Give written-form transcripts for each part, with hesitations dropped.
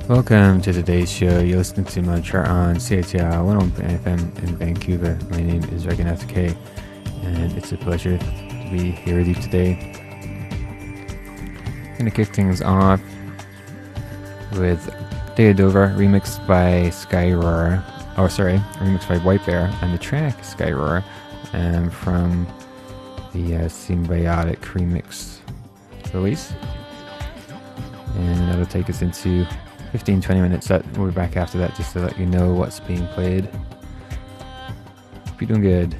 Welcome to today's show. You're listening to Mantra on CITR 101 FM in Vancouver. My name is Regan K, and it's a pleasure to be here with you today. I'm going to kick things off with Deodova, remixed by Skyroar. Remixed by White Bear, and the track Skyroar from the Symbiotic remix release. And that'll take us into 15-20 minutes set. We'll be back after that just to let you know what's being played. Hope you're doing good.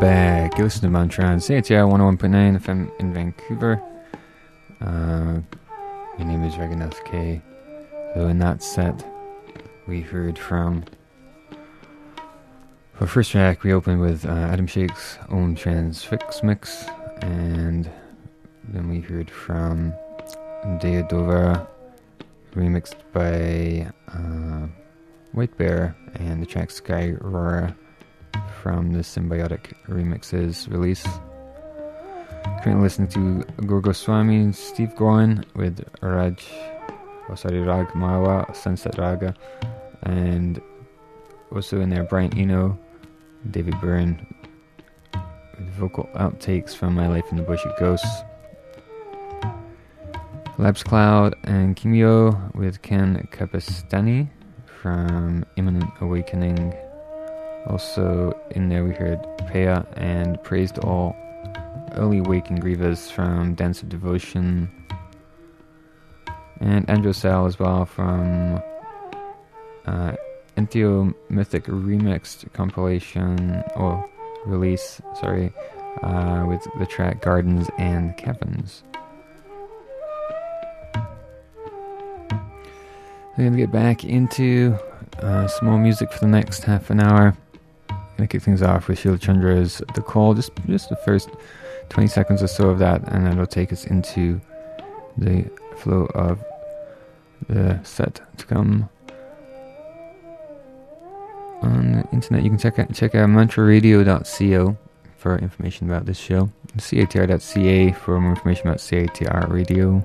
back. You listen to Mantron, CITR 101.9 FM in Vancouver. My name is Reganath K. So in that set, we heard from... For first track, we opened with Adam Shake's own Transfix mix, and then we heard from Deodova, remixed by White Bear, and the track Sky Aurora from the Symbiotic Remixes release. Currently listening to Gurgoswami, Steve Gorn with Rag Mawa, Sunset Raga, and also in there Brian Eno, David Byrne with vocal outtakes from My Life in the Bush It Ghosts. Labs Cloud and Kimio with Ken Kapistani from Imminent Awakening. Also in there we heard Pea and Praised All Early Waking Grievous from Dance of Devotion, and Andrew Sal as well from Entheo Mythic remixed compilation or release, with the track Gardens and Caverns. We're going to get back into some more music for the next half an hour. Going to kick things off with Sheila Chandra's The Call, just the first 20 seconds or so of that, and then it'll take us into the flow of the set to come. On the internet, you can check out mantraradio.co for information about this show, CITR.ca for more information about CITR Radio.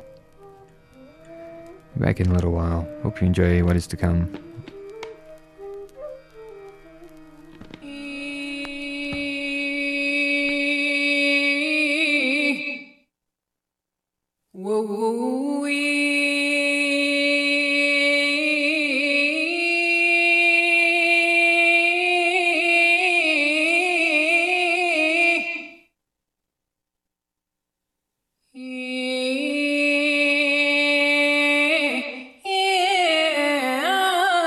Back in a little while. Hope you enjoy what is to come. Yeah.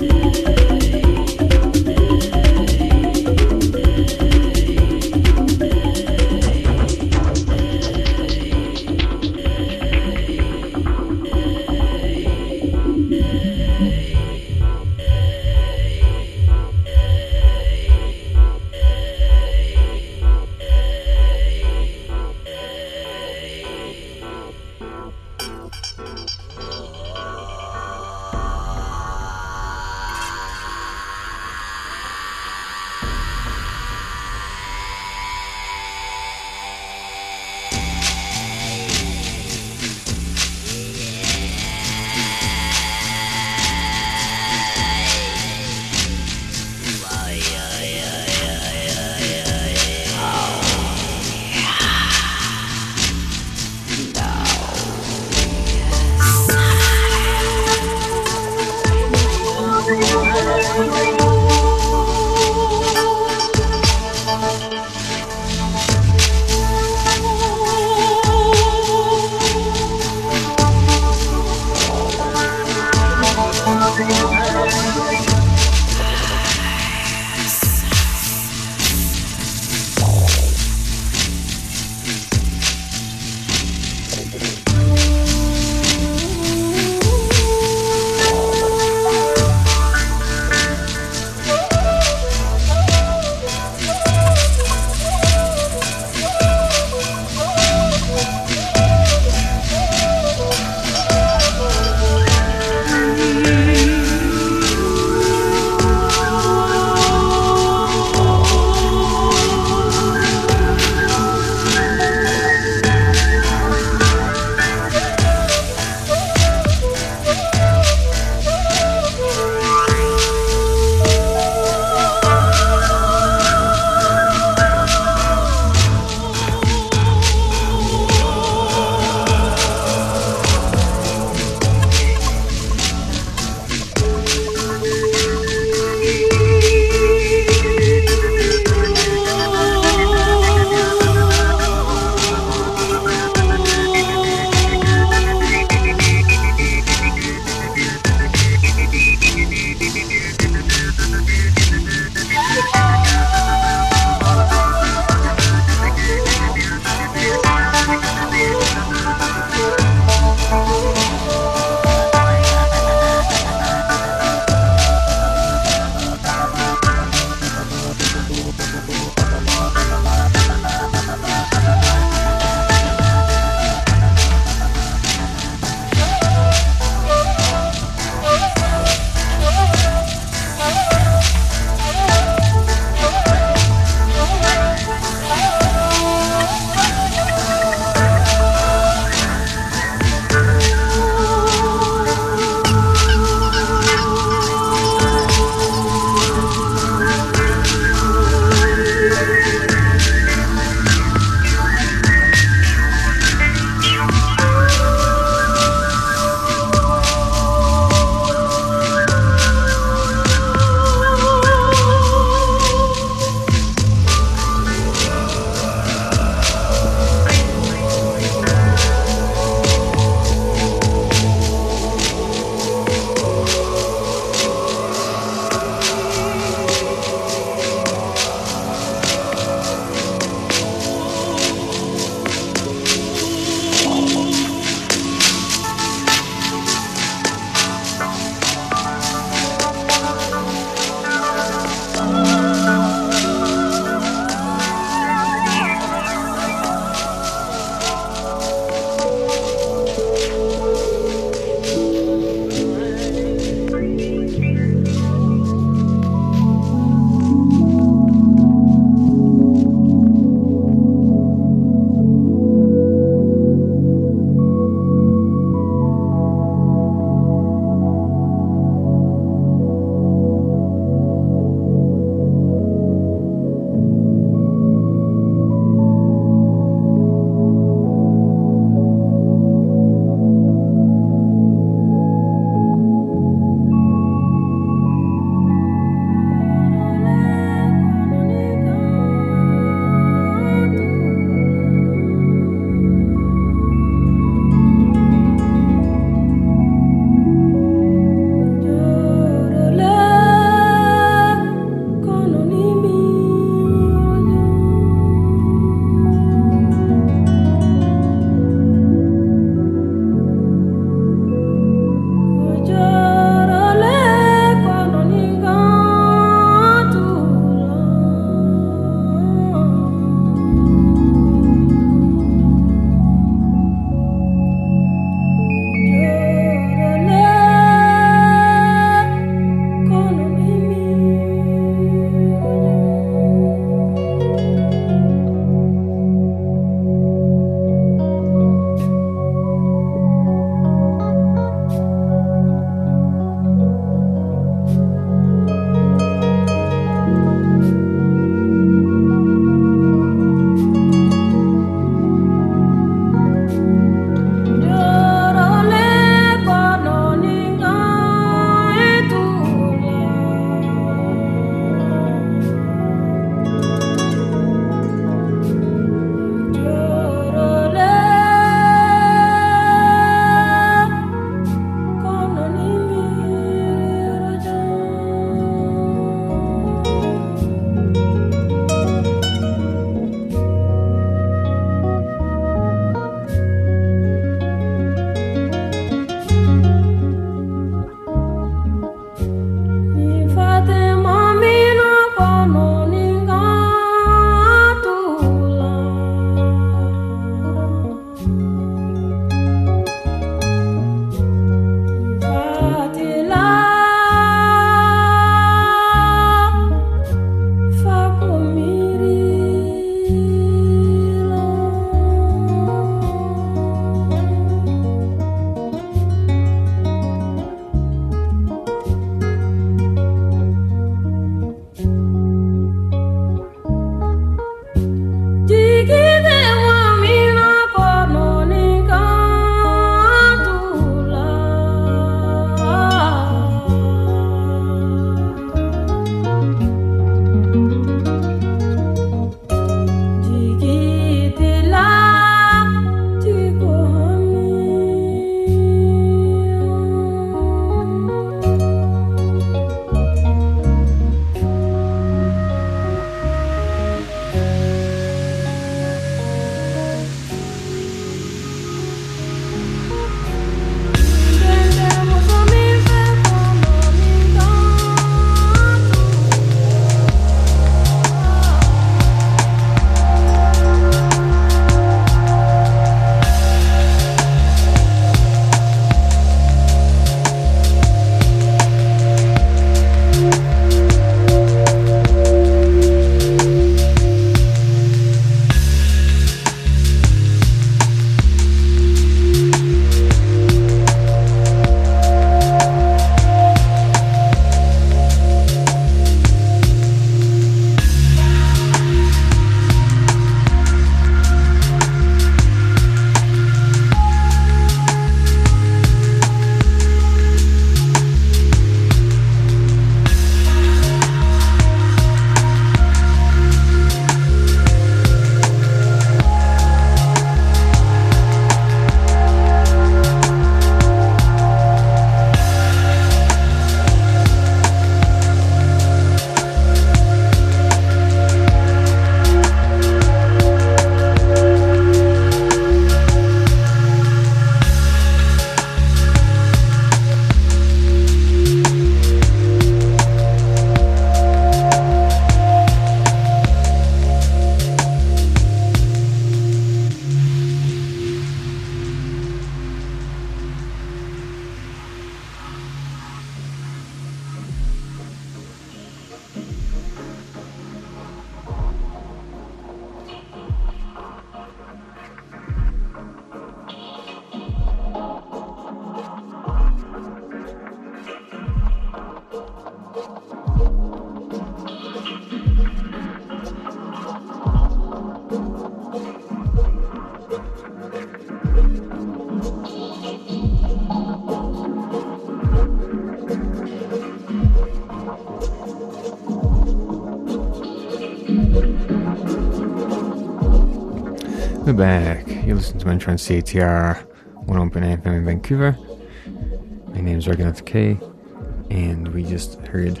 We're back. You listen to Mantra on CITR 101.9 FM in Vancouver. My name is Argonaut K, and we just heard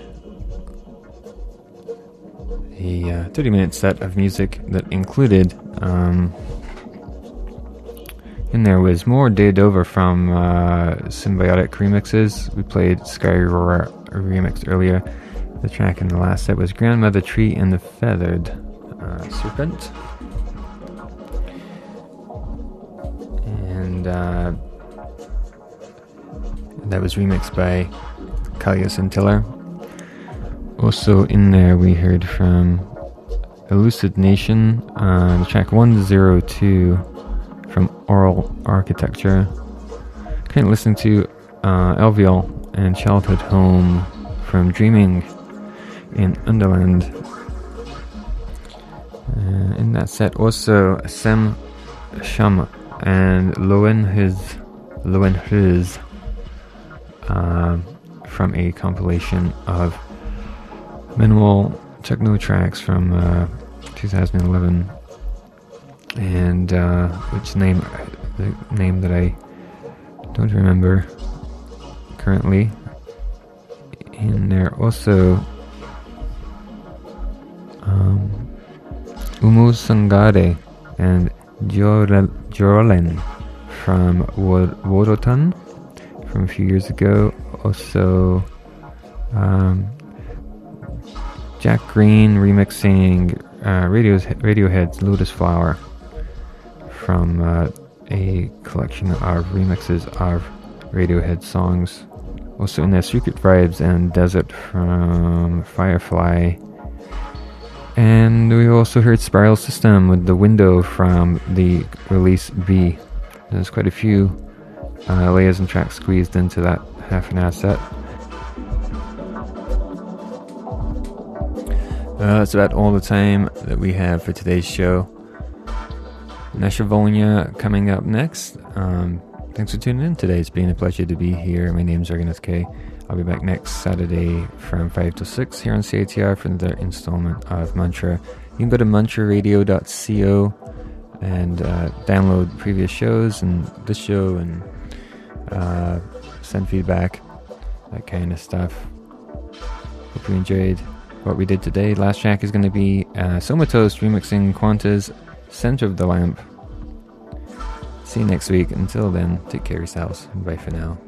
a 30-minute set of music that included, in there was more Day Dover from Symbiotic remixes. We played Sky Roar remix earlier. The track in the last set was Grandmother Tree and the Feathered Serpent. And that was remixed by Kalia Scintilla. Also in there we heard from Elucid Nation, the track 102 from Oral Architecture. Currently listening to Elviel and Childhood Home from Dreaming in Underland. In that set also Sem Sham and Loen His from a compilation of minimal techno tracks from 2011, and the name that I don't remember currently. And there also Umu Sangare and Jolen from Wodotan from a few years ago. Also Jack Green remixing Radiohead's Lotus Flower from a collection of remixes of Radiohead songs. Also in there, Secret Vibes and Desert from Firefly. And we also heard Spiral System with The Window from the release B. There's quite a few layers and tracks squeezed into that half an hour set. That's about all the time that we have for today's show. Nashavonia coming up next. Thanks for tuning in today. It's been a pleasure to be here. My name's Argonaut K. I'll be back next Saturday from 5 to 6 here on CITR for another installment of Mantra. You can go to mantraradio.co and download previous shows and this show and send feedback, that kind of stuff. Hope you enjoyed what we did today. Last track is going to be Somatoast remixing Quanta's Center of the Lamp. See you next week. Until then, take care of yourselves. Bye for now.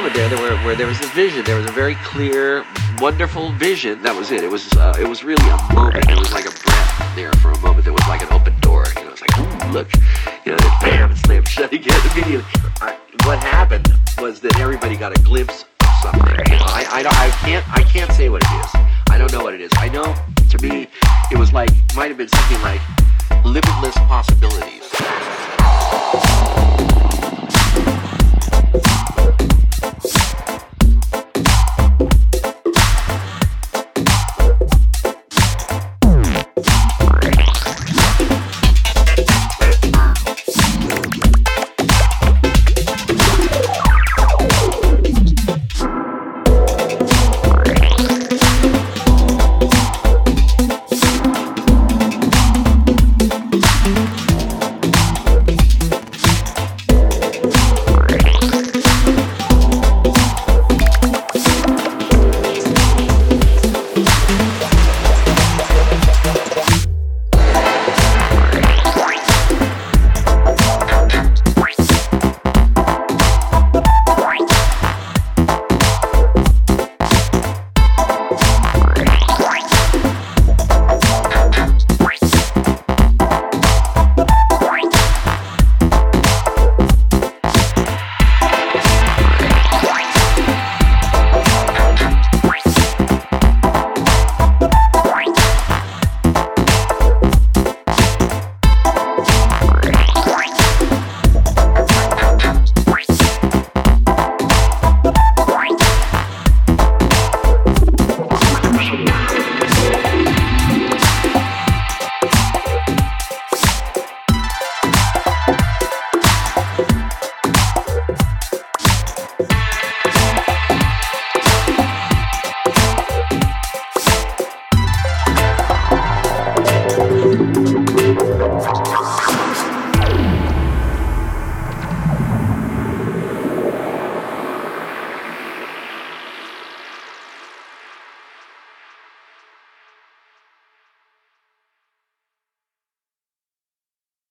moment there where there was a vision. There was a very clear, wonderful vision. That was it. It was really a moment. It was like a breath there for a moment. There was like an open door. You know, it's like, ooh, look, you know, then bam, it slammed shut again immediately. What happened was that everybody got a glimpse of something. You know, I can't say what it is. I don't know what it is. I know, to me, it was like, might have been something like limitless possibilities.